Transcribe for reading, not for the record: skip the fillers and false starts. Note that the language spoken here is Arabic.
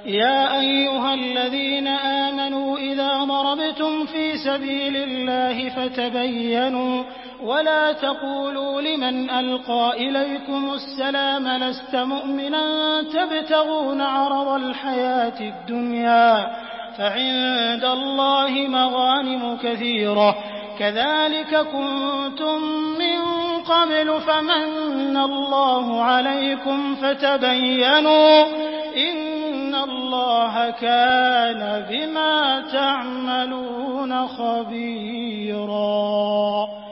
يَا أَيُّهَا الَّذِينَ آمَنُوا إِذَا ضَرَبْتُمْ فِي سَبِيلِ اللَّهِ فَتَبَيَّنُوا وَلَا تَقُولُوا لِمَنْ أَلْقَىٰ إِلَيْكُمُ السَّلَامَ لَسْتَ مُؤْمِنًا تَبْتَغُونَ عَرَضَ الْحَيَاةِ الدُّنْيَا فَعِندَ اللَّهِ مَغَانِمُ كَثِيرَةٌ كَذَٰلِكَ كُنتُم مِّن قَبْلُ فَمَنَّ اللَّهُ عَلَيْكُمْ فَتَبَيَّنُوا ۚ إِنَّ اللَّهَ كَانَ بِمَا تَعْمَلُونَ خَبِيرًا.